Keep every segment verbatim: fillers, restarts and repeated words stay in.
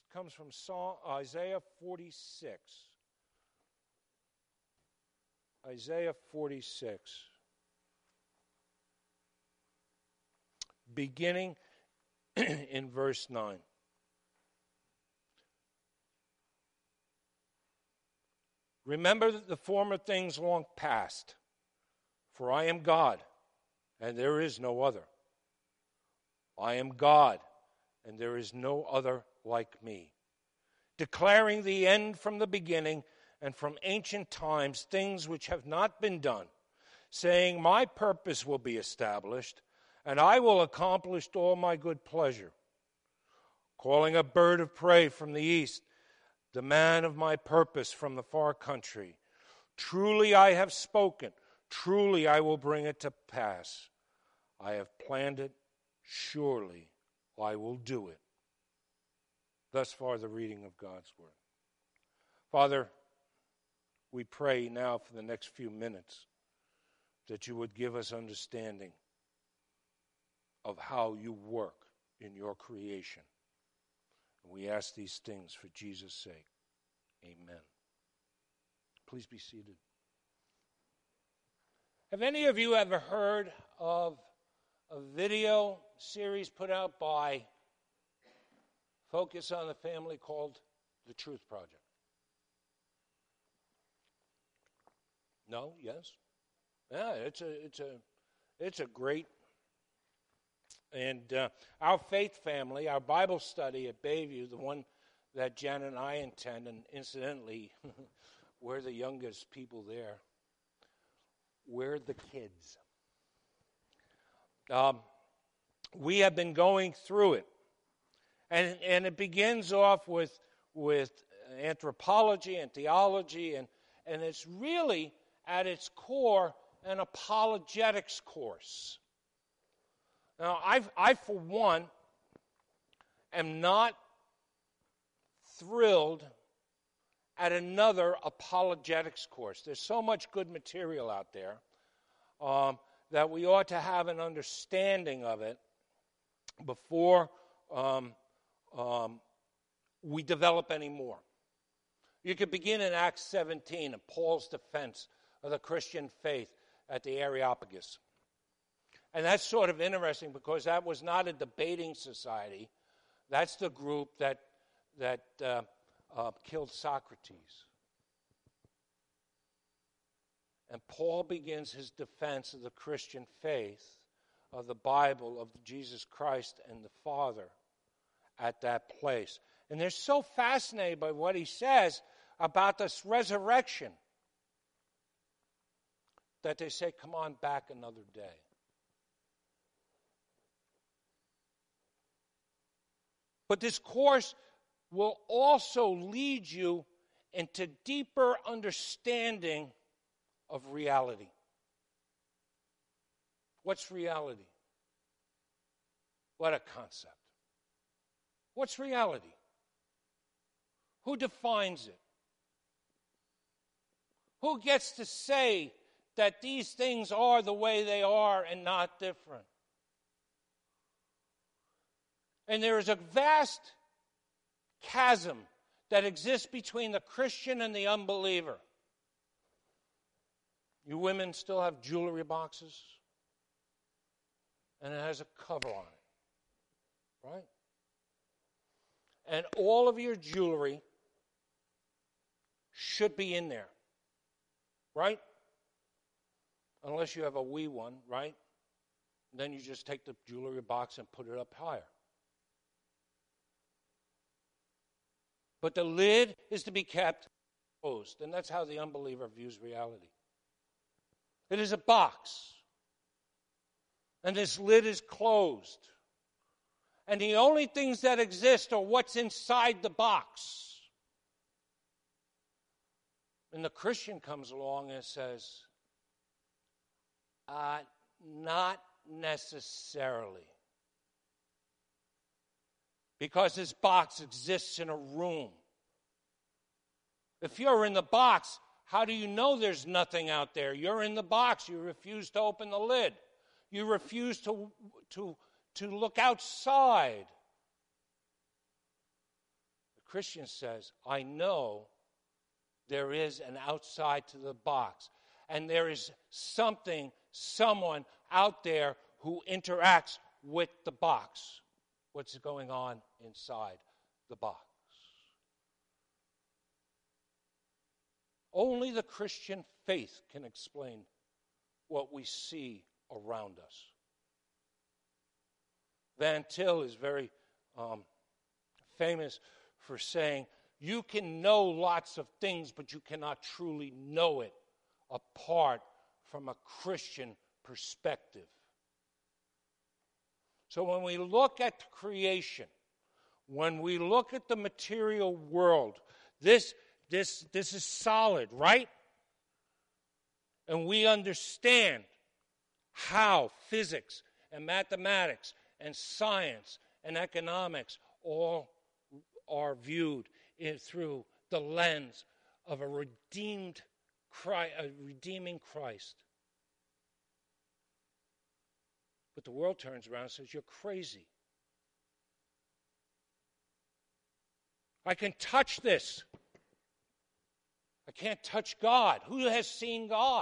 comes from Psalm, Isaiah forty-six. Isaiah forty-six. Beginning in verse nine. Remember the former things long past, for I am God, and there is no other. I am God, and there is no other like me, declaring the end from the beginning and from ancient times things which have not been done, saying, my purpose will be established, and I will accomplish all my good pleasure. Calling a bird of prey from the east, the man of my purpose from the far country. Truly I have spoken, truly I will bring it to pass. I have planned it, surely I will do it. Thus far the reading of God's word. Father, we pray now for the next few minutes that you would give us understanding of how you work in your creation. And we ask these things for Jesus' sake. Amen. Please be seated. Have any of you ever heard of a video series put out by Focus on the Family called The Truth Project? No? Yes? Yeah, it's a it's a it's a great. And uh, our faith family, our Bible study at Bayview, the one that Jen and I attend, and incidentally, we're the youngest people there. We're the kids. Um, we have been going through it. And and it begins off with with anthropology and theology, and, and it's really, at its core, an apologetics course. Now, I, I, for one, am not thrilled at another apologetics course. There's so much good material out there um, that we ought to have an understanding of it before um, um, we develop any more. You could begin in Acts seventeen, in Paul's defense of the Christian faith at the Areopagus. And that's sort of interesting because that was not a debating society. That's the group that that uh, uh, killed Socrates. And Paul begins his defense of the Christian faith, of the Bible, of Jesus Christ and the Father at that place. And they're so fascinated by what he says about this resurrection that they say, come on back another day. But this course will also lead you into deeper understanding of reality. What's reality? What a concept. What's reality? Who defines it? Who gets to say that these things are the way they are and not different? And there is a vast chasm that exists between the Christian and the unbeliever. You women still have jewelry boxes, and it has a cover on it, right? And all of your jewelry should be in there, right? Unless you have a wee one, right? Then you just take the jewelry box and put it up higher. But the lid is to be kept closed, and that's how the unbeliever views reality. It is a box, and this lid is closed. And the only things that exist are what's inside the box. And the Christian comes along and says, uh, not necessarily. Because this box exists in a room. If you're in the box, how do you know there's nothing out there? You're in the box. You refuse to open the lid. You refuse to, to, to look outside. The Christian says, I know there is an outside to the box. And there is something, someone out there who interacts with the box. What's going on inside the box? Only the Christian faith can explain what we see around us. Van Til is very um, famous for saying, you can know lots of things, but you cannot truly know it apart from a Christian perspective. So when we look at creation, when we look at the material world, this, this, this is solid, right? And we understand how physics and mathematics and science and economics all are viewed in, through the lens of a redeemed, Christ, a redeeming Christ. But the world turns around and says, you're crazy. I can touch this. I can't touch God. Who has seen God?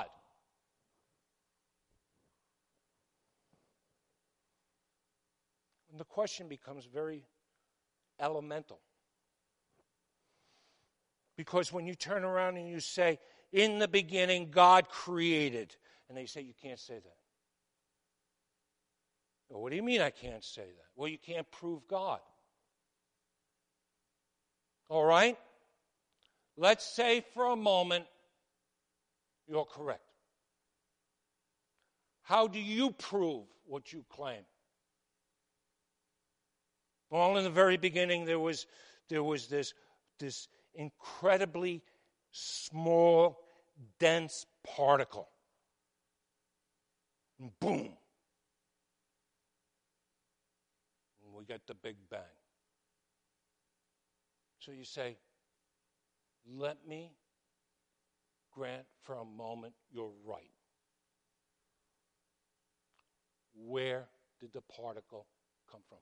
And the question becomes very elemental. Because when you turn around and you say, in the beginning, God created, and they say, you can't say that. Well, what do you mean I can't say that? Well, you can't prove God. All right? Let's say for a moment you're correct. How do you prove what you claim? Well, in the very beginning, there was there was this, this incredibly small, dense particle. And boom. And we get the Big Bang. So you say, let me grant for a moment you're right. Where did the particle come from?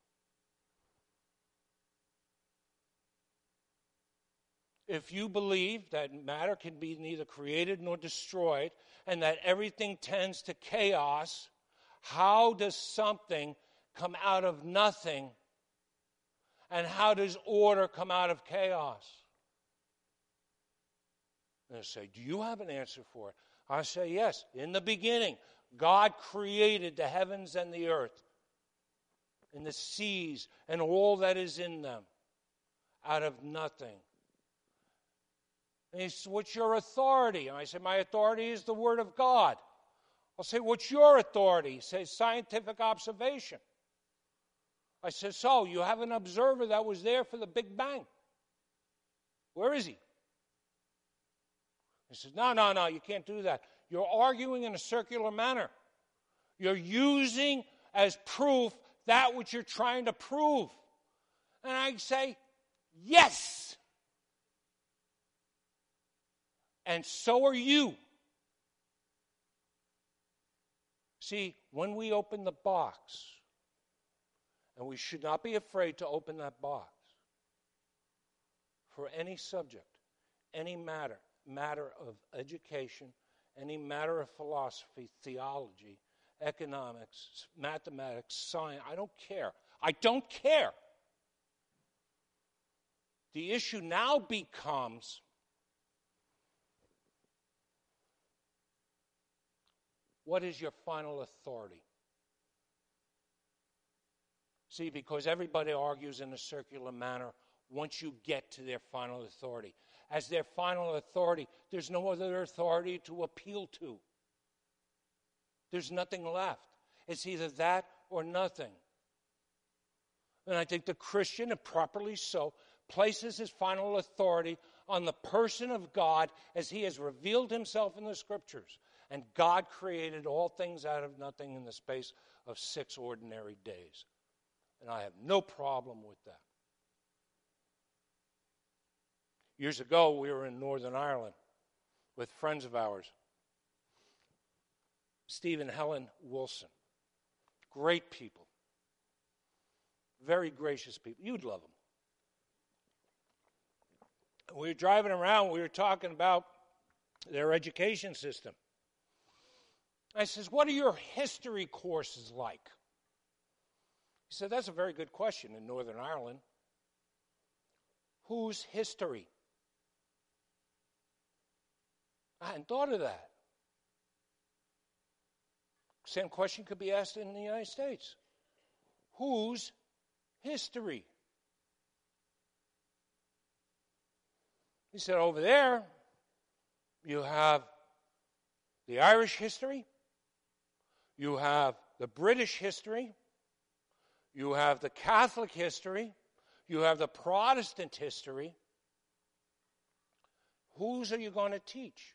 If you believe that matter can be neither created nor destroyed, and that everything tends to chaos, how does something come out of nothing, and how does order come out of chaos? And I say, do you have an answer for it? I say, yes. In the beginning, God created the heavens and the earth, and the seas, and all that is in them, out of nothing. And he said, what's your authority? And I said, my authority is the Word of God. I'll say, what's your authority? He says, scientific observation. I said, so you have an observer that was there for the Big Bang. Where is he? He says, no, no, no, you can't do that. You're arguing in a circular manner. You're using as proof that which you're trying to prove. And I say, yes. And so are you. See, when we open the box, and we should not be afraid to open that box for any subject, any matter, matter of education, any matter of philosophy, theology, economics, mathematics, science, I don't care. I don't care. The issue now becomes, what is your final authority? See, because everybody argues in a circular manner once you get to their final authority. As their final authority, there's no other authority to appeal to. There's nothing left. It's either that or nothing. And I think the Christian, and properly so, places his final authority on the person of God as he has revealed himself in the Scriptures. And God created all things out of nothing in the space of six ordinary days. And I have no problem with that. Years ago, we were in Northern Ireland with friends of ours. Steve and Helen Wilson. Great people. Very gracious people. You'd love them. We were driving around, we were talking about their education system. I says, what are your history courses like? He said, that's a very good question in Northern Ireland. Whose history? I hadn't thought of that. Same question could be asked in the United States. Whose history? He said, over there, you have the Irish history, you have the British history, you have the Catholic history, you have the Protestant history. Whose are you going to teach?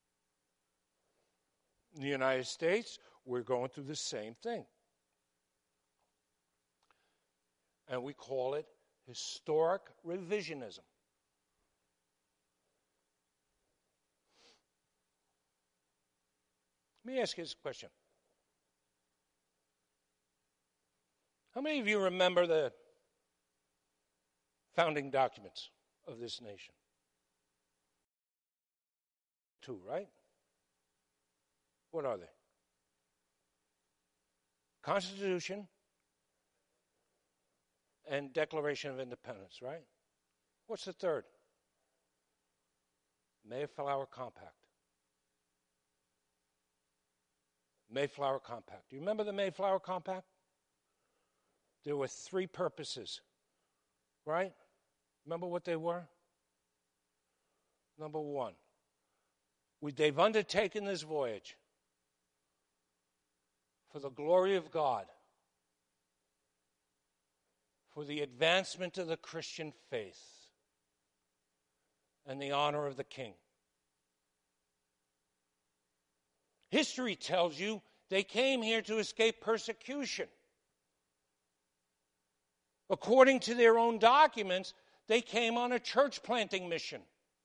In the United States, we're going through the same thing. And we call it historic revisionism. Let me ask you this question. How many of you remember the founding documents of this nation? Two, right? What are they? Constitution and Declaration of Independence, right? What's the third? Mayflower Compact. Mayflower Compact. Do you remember the Mayflower Compact? There were three purposes, right? Remember what they were? Number one, we, they've undertaken this voyage for the glory of God, for the advancement of the Christian faith, and the honor of the King. History tells you they came here to escape persecution. According to their own documents, they came on a church planting mission.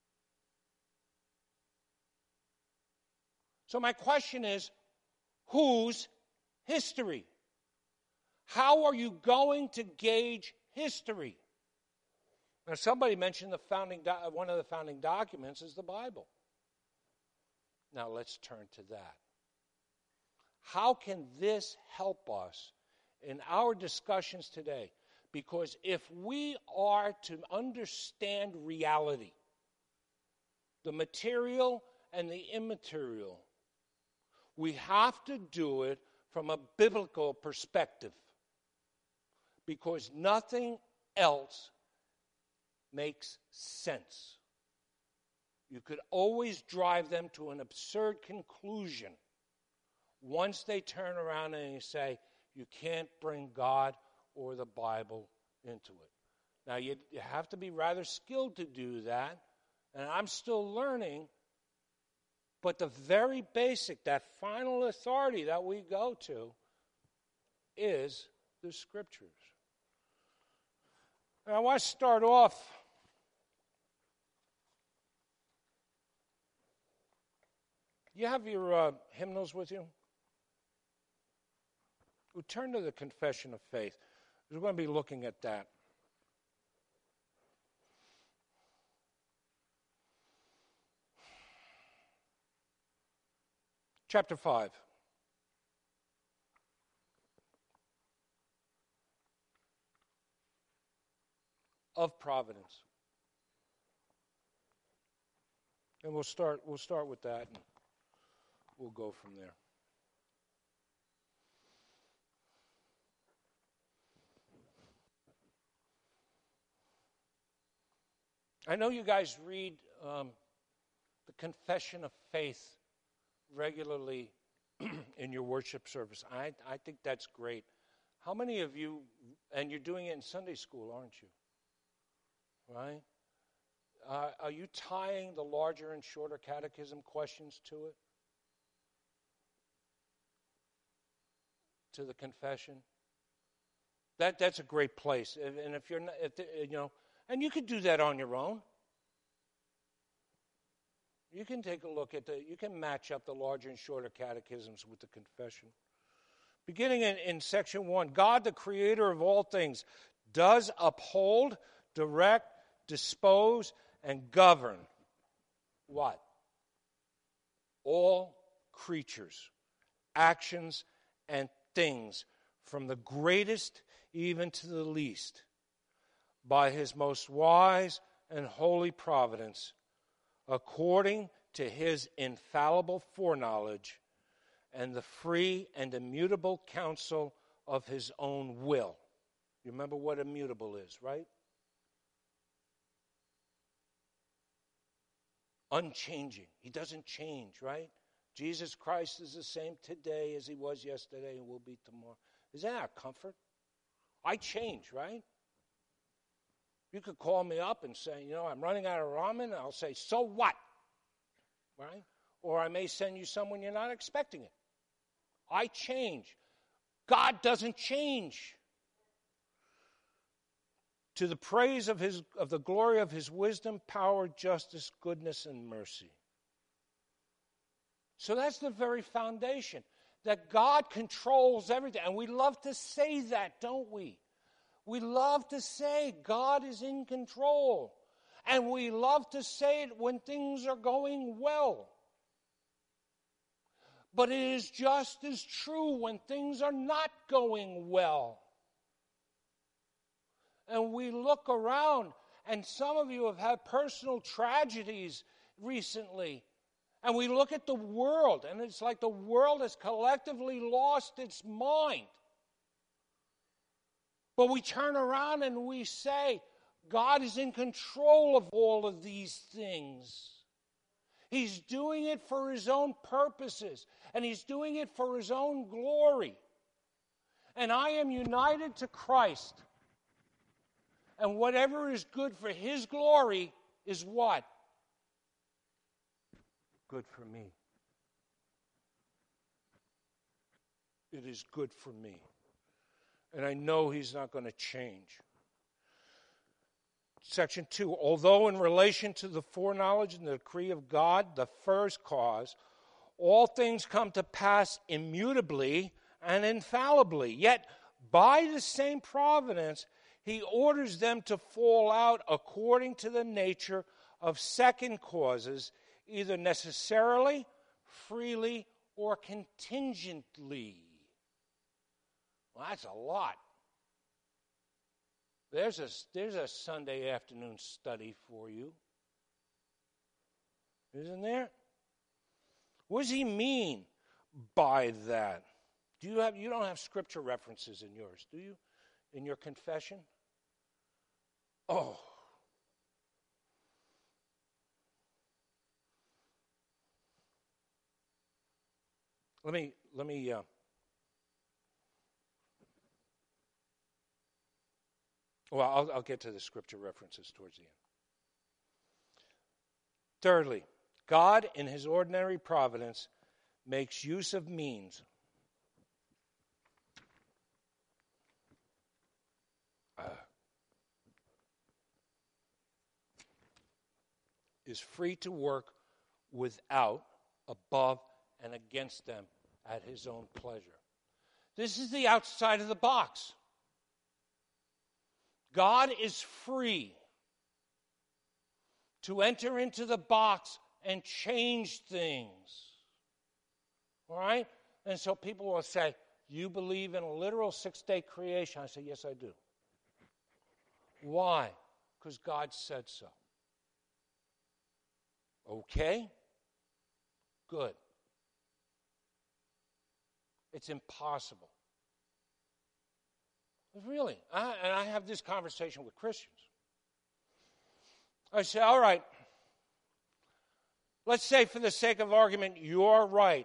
So my question is, whose history? How are you going to gauge history? Now, somebody mentioned the founding do- one of the founding documents is the Bible. Now, let's turn to that. How can this help us in our discussions today? Because if we are to understand reality, the material and the immaterial, we have to do it from a biblical perspective. Because nothing else makes sense. You could always drive them to an absurd conclusion once they turn around and you say, you can't bring God or the Bible into it. Now, you, you have to be rather skilled to do that, and I'm still learning, but the very basic, that final authority that we go to is the Scriptures. And I want to start off you have your uh, hymnals with you? We'll turn to the Confession of Faith. We're going to be looking at that. Chapter five. Of providence. And we'll start we'll start with that and we'll go from there. I know you guys read um, the Confession of Faith regularly in your worship service. I, I think that's great. How many of you, and you're doing it in Sunday school, aren't you? Right? Uh, are you tying the larger and shorter catechism questions to it? To the confession? That that's a great place. And if you're not, if the, you know, and you could do that on your own. You can take a look at the, you can match up the larger and shorter catechisms with the confession. Beginning in, in section one, God, the creator of all things, does uphold, direct, dispose, and govern what? All creatures, actions, and things, from the greatest even to the least, by his most wise and holy providence, according to his infallible foreknowledge and the free and immutable counsel of his own will. You remember what immutable is, right? Unchanging. He doesn't change, right? Jesus Christ is the same today as he was yesterday and will be tomorrow. Isn't that a comfort? I change, right? You could call me up and say, you know, I'm running out of ramen, and I'll say, so what? Right? Or I may send you someone you're not expecting it. I change. God doesn't change. To the praise of his of the glory of his wisdom, power, justice, goodness, and mercy. So that's the very foundation, that God controls everything. And we love to say that, don't we? We love to say God is in control. And we love to say it when things are going well. But it is just as true when things are not going well. And we look around, and some of you have had personal tragedies recently. And we look at the world, and it's like the world has collectively lost its mind. But we turn around and we say, God is in control of all of these things. He's doing it for his own purposes, and he's doing it for his own glory. And I am united to Christ. And whatever is good for his glory is what? Good for me. It is good for me. And I know he's not going to change. Section two, although in relation to the foreknowledge and the decree of God, the first cause, all things come to pass immutably and infallibly, yet by the same providence, he orders them to fall out according to the nature of second causes, either necessarily, freely, or contingently. Well, that's a lot. There's a, there's a Sunday afternoon study for you. Isn't there? What does he mean by that? Do you have you don't have scripture references in yours, do you? In your confession? Oh. Let me let me uh, Well, I'll, I'll get to the scripture references towards the end. Thirdly, God, in his ordinary providence, makes use of means. Uh, is free to work without, above, and against them at his own pleasure. This is the outside of the box. God is free to enter into the box and change things. All right? And so people will say, you believe in a literal six-day creation? I say, yes, I do. Why? Because God said so. Okay? Good. It's impossible. Really. I, and I have this conversation with Christians. I say, all right, let's say for the sake of argument, you're right.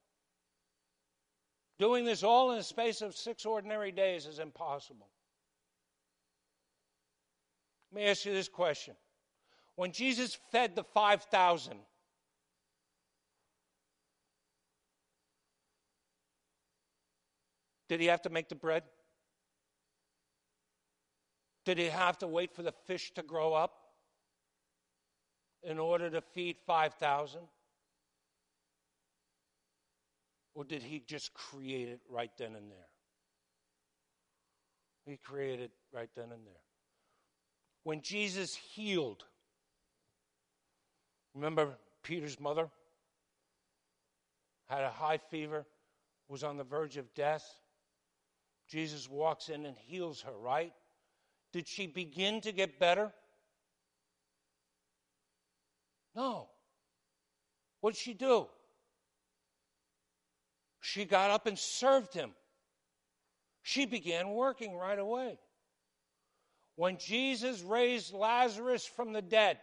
Doing this all in the space of six ordinary days is impossible. Let me ask you this question. When Jesus fed the five thousand, did he have to make the bread? Did he have to wait for the fish to grow up in order to feed five thousand? Or did he just create it right then and there? He created it right then and there. When Jesus healed Remember Peter's mother had a high fever, was on the verge of death. Jesus walks in and heals her, right? Did she begin to get better? No. What did she do? She got up and served him. She began working right away. When Jesus raised Lazarus from the dead,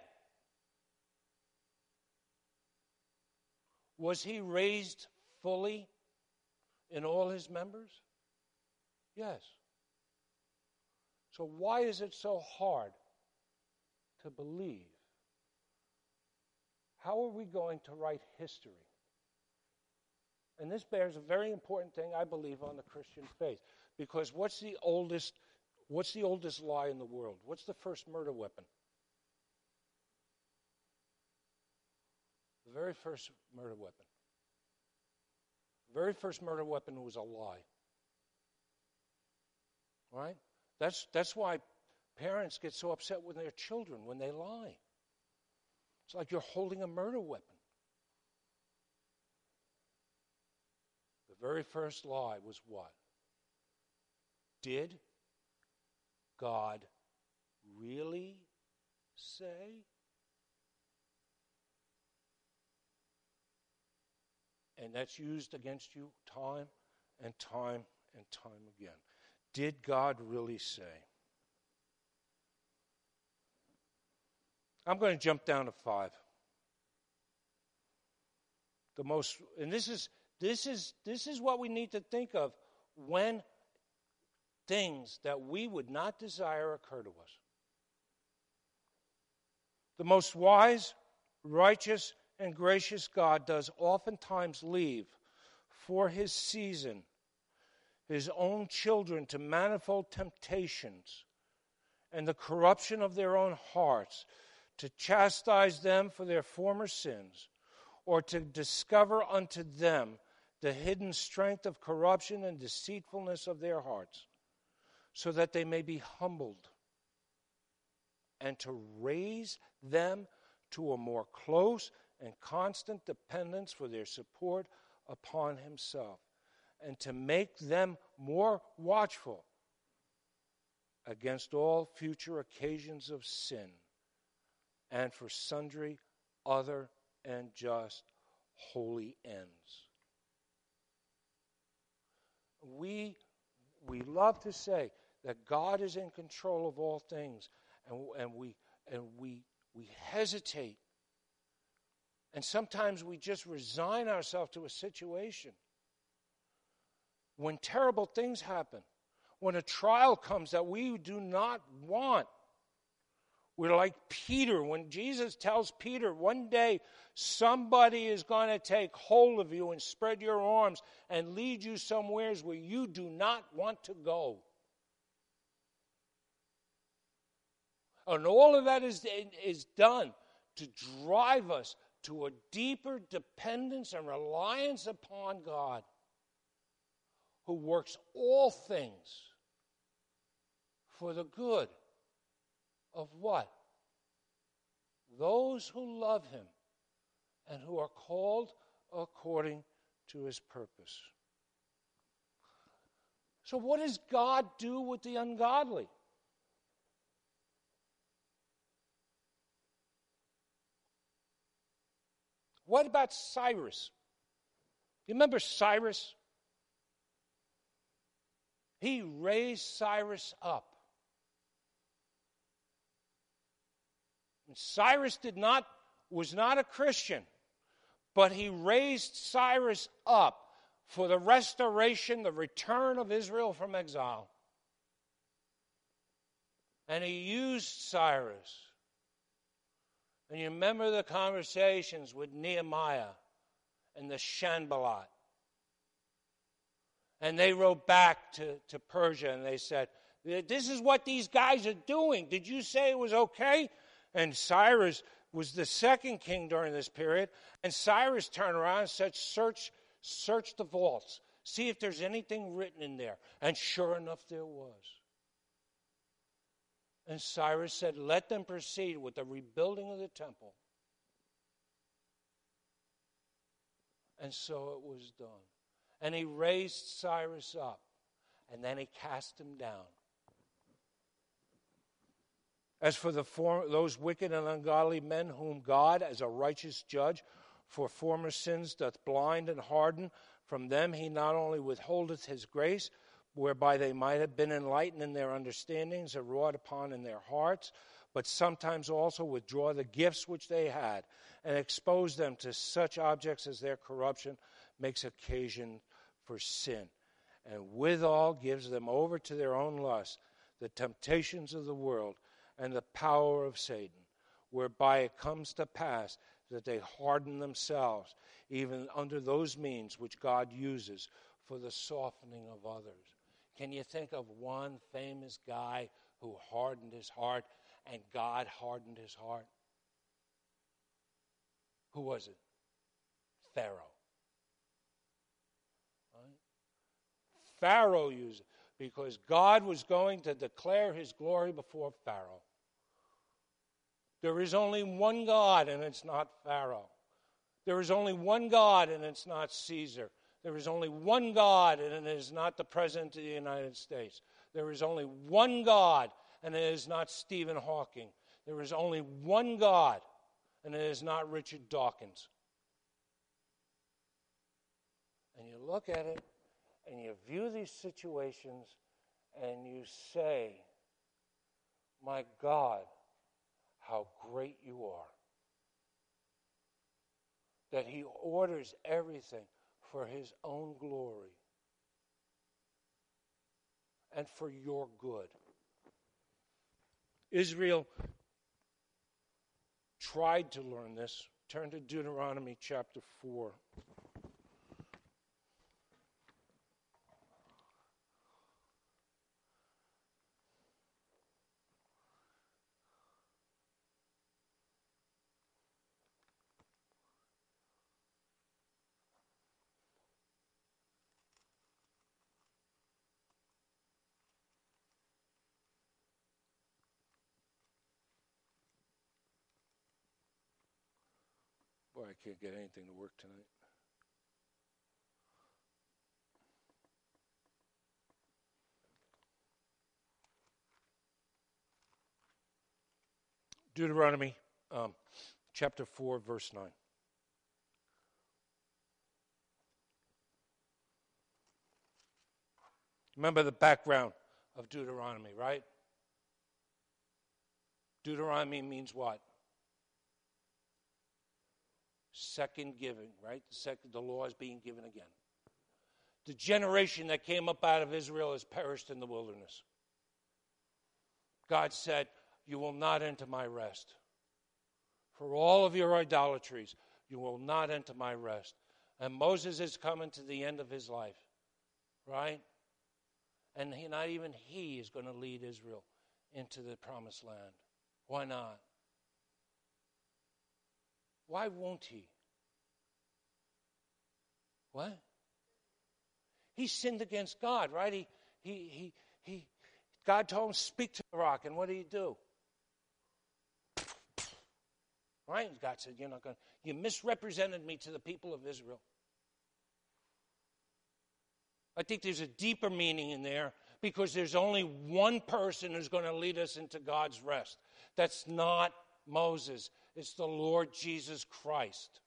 was he raised fully in all his members? Yes. So why is it so hard to believe? How are we going to write history? And this bears a very important thing, I believe, on the Christian faith. Because what's the oldest, what's the oldest lie in the world? What's the first murder weapon? The very first murder weapon. The very first murder weapon was a lie. Right? That's, that's why parents get so upset with their children when they lie. It's like you're holding a murder weapon. The very first lie was what? Did God really say? And that's used against you time and time and time again. Did God really say? I'm going to jump down to five. The most, and this is this is this is what we need to think of when things that we would not desire occur to us. The most wise, righteous, and gracious God does oftentimes leave for his season his own children to manifold temptations and the corruption of their own hearts, to chastise them for their former sins, or to discover unto them the hidden strength of corruption and deceitfulness of their hearts, so that they may be humbled, and to raise them to a more close and constant dependence for their support upon himself, and to make them more watchful against all future occasions of sin, and for sundry other and just holy ends. We, we love to say that God is in control of all things, and, and, we, and we, we hesitate. And sometimes we just resign ourselves to a situation. When terrible things happen, when a trial comes that we do not want, we're like Peter. When Jesus tells Peter, one day somebody is going to take hold of you and spread your arms and lead you somewheres where you do not want to go. And all of that is, is done to drive us to a deeper dependence and reliance upon God, who works all things for the good of what? Those who love him and who are called according to his purpose. So what does God do with the ungodly? What about Cyrus? You remember Cyrus? He raised Cyrus up. And Cyrus did not, was not a Christian, but he raised Cyrus up for the restoration, the return of Israel from exile. And he used Cyrus. And you remember the conversations with Nehemiah and the Sanballat. And they wrote back to, to Persia and they said, this is what these guys are doing. Did you say it was okay? And Cyrus was the second king during this period. And Cyrus turned around and said, search, search the vaults. See if there's anything written in there. And sure enough, there was. And Cyrus said, let them proceed with the rebuilding of the temple. And so it was done. And he raised Cyrus up, and then he cast him down. As for the form, those wicked and ungodly men whom God, as a righteous judge, for former sins doth blind and harden, from them he not only withholdeth his grace, whereby they might have been enlightened in their understandings and wrought upon in their hearts, but sometimes also withdraw the gifts which they had, and expose them to such objects as their corruption makes occasion for sin, and withal gives them over to their own lusts, the temptations of the world, and the power of Satan, whereby it comes to pass that they harden themselves, even under those means which God uses for the softening of others. Can you think of one famous guy who hardened his heart, and God hardened his heart? Who was it? Pharaoh. Right? Pharaoh used it because God was going to declare his glory before Pharaoh. There is only one God, and it's not Pharaoh. There is only one God, and it's not Caesar. There is only one God, and it is not the President of the United States. There is only one God, and it is not Stephen Hawking. There is only one God, and it is not Richard Dawkins. And you look at it, and you view these situations, and you say, my God, how great you are. That he orders everything for his own glory and for your good. Israel tried to learn this. Turn to Deuteronomy chapter four. Boy, I can't get anything to work tonight. Deuteronomy um, chapter four, verse nine. Remember the background of Deuteronomy, right? Deuteronomy means what? Second giving, right? The, second, the law is being given again. The generation that came up out of Israel has perished in the wilderness. God said, you will not enter my rest. For all of your idolatries, you will not enter my rest. And Moses is coming to the end of his life, right? And he, not even he is going to lead Israel into the promised land. Why not? Why won't he? What? He sinned against God, right? He, he, he, he. God told him, speak to the rock, and what did he do? Right? God said, you're not going. You misrepresented me to the people of Israel. I think there's a deeper meaning in there because there's only one person who's going to lead us into God's rest. That's not Moses. It's the Lord Jesus Christ.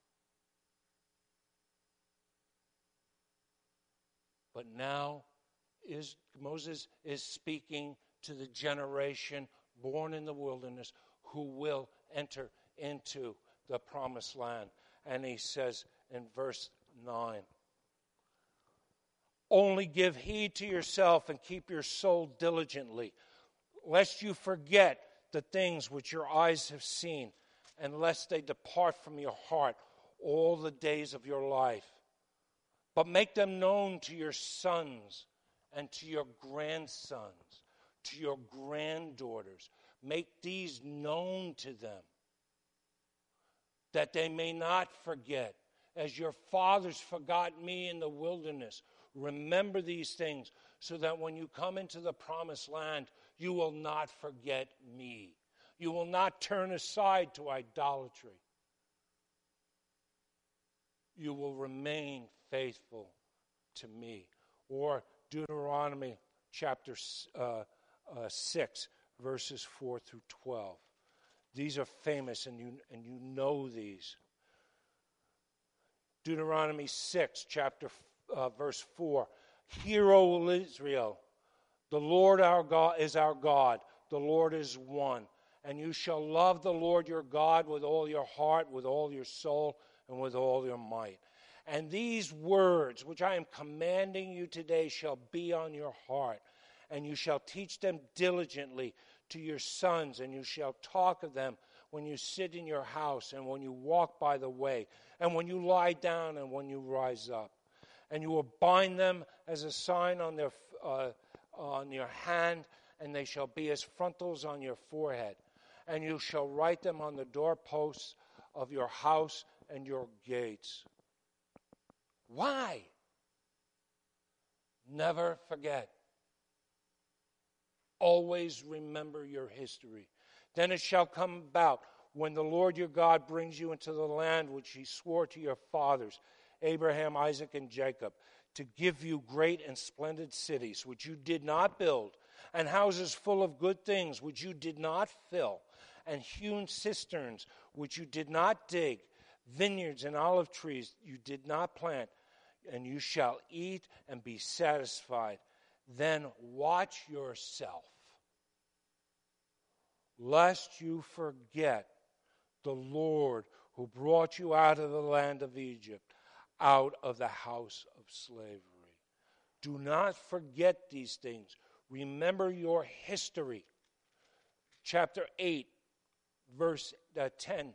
But now is Moses is speaking to the generation born in the wilderness who will enter into the promised land. And he says in verse nine, only give heed to yourself and keep your soul diligently, lest you forget the things which your eyes have seen, and lest they depart from your heart all the days of your life. But make them known to your sons and to your grandsons, to your granddaughters. Make these known to them, that they may not forget. As your fathers forgot me in the wilderness, remember these things, so that when you come into the promised land, you will not forget me. You will not turn aside to idolatry. you will remain faithful to me. Or Deuteronomy chapter uh, uh, six, verses four through twelve. These are famous, and you, and you know these. Deuteronomy six, chapter uh, verse four. Hear, O Israel, the Lord our God is our God. The Lord is one. And you shall love the Lord your God with all your heart, with all your soul, and with all your might. And these words, which I am commanding you today, shall be on your heart. And you shall teach them diligently to your sons, and you shall talk of them when you sit in your house, and when you walk by the way, and when you lie down, and when you rise up. And you will bind them as a sign on their uh, on your hand, and they shall be as frontals on your forehead. And you shall write them on the doorposts of your house and your gates. Why? Never forget. Always remember your history. Then it shall come about, when the Lord your God brings you into the land which he swore to your fathers, Abraham, Isaac, and Jacob, to give you great and splendid cities, which you did not build, and houses full of good things, which you did not fill, and hewn cisterns, which you did not dig, vineyards and olive trees you did not plant, and you shall eat and be satisfied. Then watch yourself, lest you forget the Lord who brought you out of the land of Egypt, out of the house of slavery. Do not forget these things. Remember your history. Chapter eight, verse uh, ten.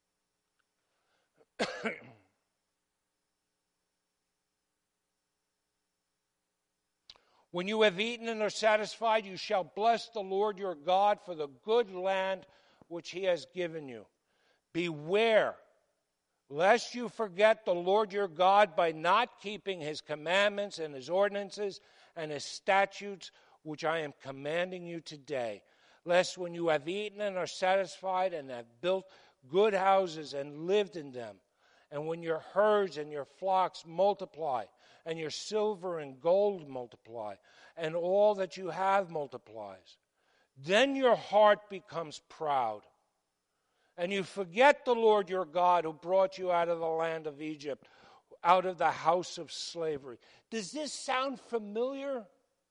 When you have eaten and are satisfied, you shall bless the Lord your God for the good land which he has given you. Beware, lest you forget the Lord your God by not keeping his commandments and his ordinances and his statutes, which I am commanding you today. Lest when you have eaten and are satisfied and have built good houses and lived in them, and when your herds and your flocks multiply, and your silver and gold multiply, and all that you have multiplies, then your heart becomes proud, and you forget the Lord your God who brought you out of the land of Egypt, out of the house of slavery. Does this sound familiar?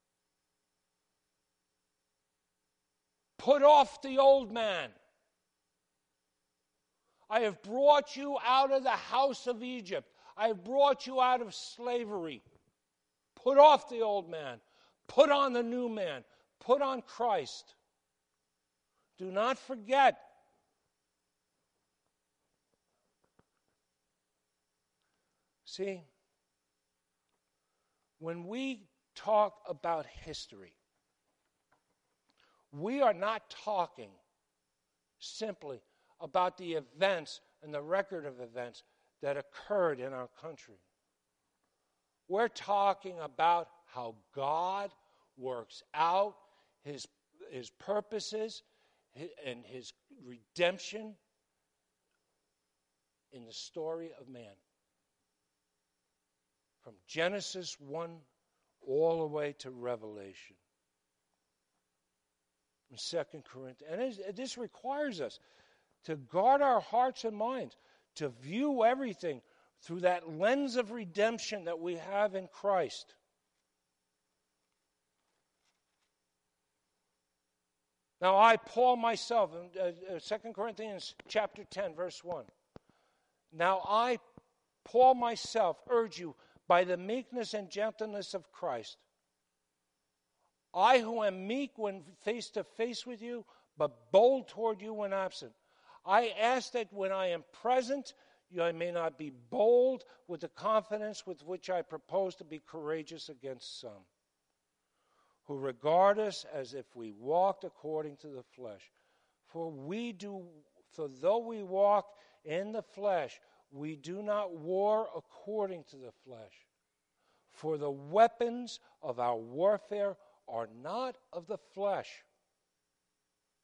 Put off the old man. I have brought you out of the house of Egypt. I have brought you out of slavery. Put off the old man. Put on the new man. Put on Christ. Do not forget. See, when we talk about history, we are not talking simply about the events and the record of events that occurred in our country. We're talking about how God works out his, his purposes and his redemption in the story of man. From Genesis one all the way to Revelation. In Second Corinthians. And this requires us to guard our hearts and minds, to view everything through that lens of redemption that we have in Christ. Now I, Paul, myself, in uh, uh, Second Corinthians chapter ten, verse one. Now I, Paul, myself, urge you by the meekness and gentleness of Christ. I who am meek when face to face with you, but bold toward you when absent. I ask that when I am present, I may not be bold with the confidence with which I propose to be courageous against some, who regard us as if we walked according to the flesh. For we do, for though we walk in the flesh, we do not war according to the flesh. For the weapons of our warfare are not of the flesh,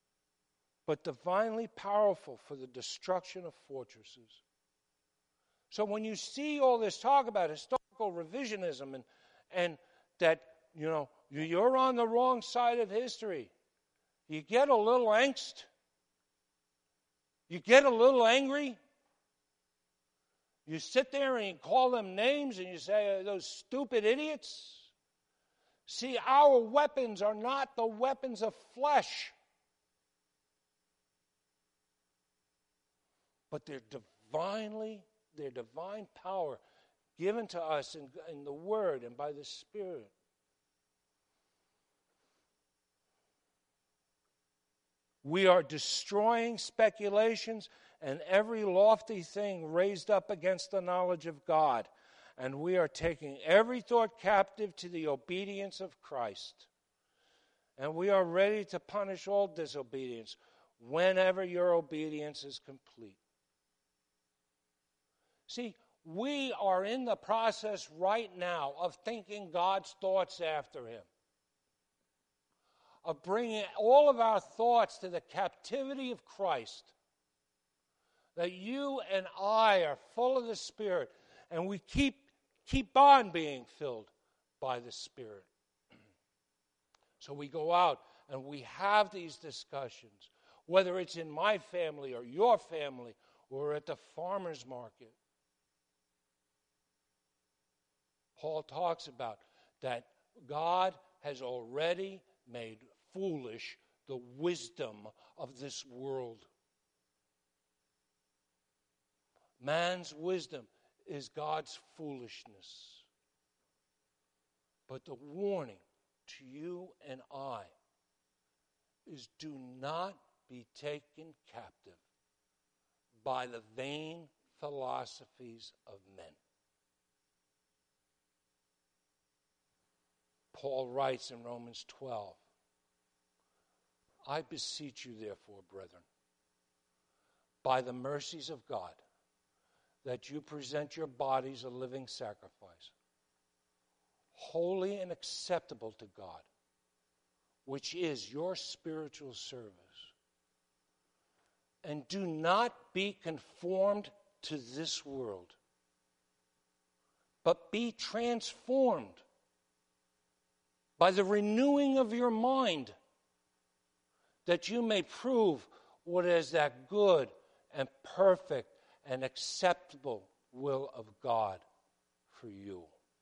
but divinely powerful for the destruction of fortresses. So when you see all this talk about historical revisionism and, and that, you know, you're on the wrong side of history, you get a little angst. You get a little angry. You sit there and you call them names and you say, those stupid idiots. See, our weapons are not the weapons of flesh, but they're divinely, they're divine power given to us in, in the Word and by the Spirit. We are destroying speculations and every lofty thing raised up against the knowledge of God. And we are taking every thought captive to the obedience of Christ. And we are ready to punish all disobedience whenever your obedience is complete. See, we are in the process right now of thinking God's thoughts after Him, of bringing all of our thoughts to the captivity of Christ, that you and I are full of the Spirit, and we keep keep on being filled by the Spirit. So we go out and we have these discussions, whether it's in my family or your family or at the farmer's market. Paul talks about that God has already made foolish the wisdom of this world. Man's wisdom is God's foolishness. But the warning to you and I is do not be taken captive by the vain philosophies of men. Paul writes in Romans twelve, I beseech you therefore, brethren, by the mercies of God, that you present your bodies a living sacrifice, holy and acceptable to God, which is your spiritual service. And do not be conformed to this world, but be transformed by the renewing of your mind, that you may prove what is that good and perfect and acceptable will of God for you.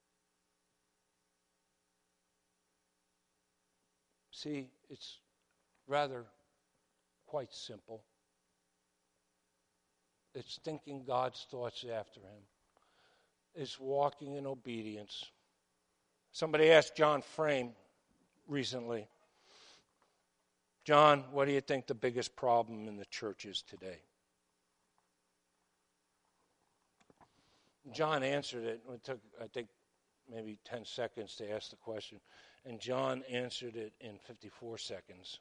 See, it's rather quite simple. It's thinking God's thoughts after Him. It's walking in obedience. Somebody asked John Frame recently, John, what do you think the biggest problem in the church is today? John answered it. It took, I think, maybe ten seconds to ask the question. And John answered it in fifty-four seconds.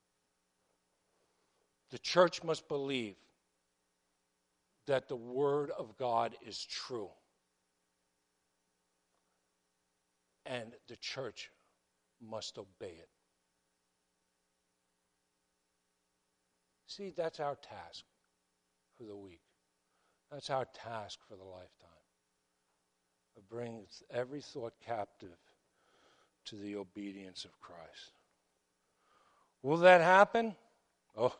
The church must believe that the Word of God is true. And the church must obey it. See, that's our task for the week. That's our task for the lifetime. Of bringing every thought captive to the obedience of Christ. Will that happen? Oh,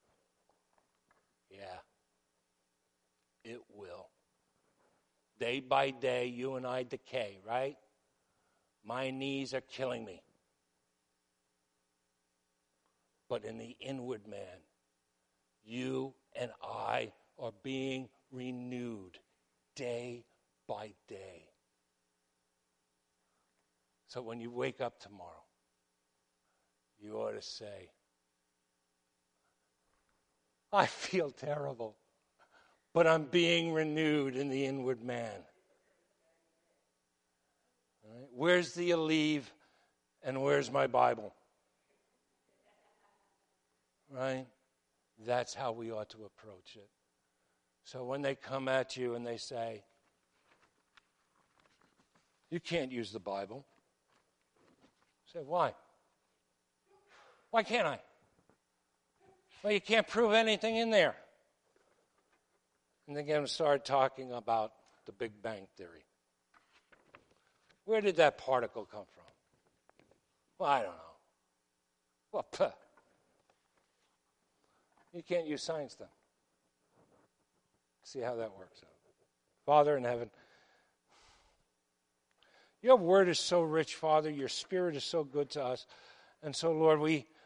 yeah. It will. Day by day, you and I decay, right? My knees are killing me. But in the inward man, you and I are being renewed day by day. So when you wake up tomorrow, you ought to say, I feel terrible, but I'm being renewed in the inward man. All right? Where's the Aleve and where's my Bible? Right? That's how we ought to approach it. So when they come at you and they say, you can't use the Bible. Say, why? Why can't I? Well, you can't prove anything in there. And they're going to start talking about the Big Bang Theory. Where did that particle come from? Well, I don't know. Well, puh. You can't use science then. See how that works out. Father in heaven, your word is so rich, Father. Your spirit is so good to us. And so, Lord, we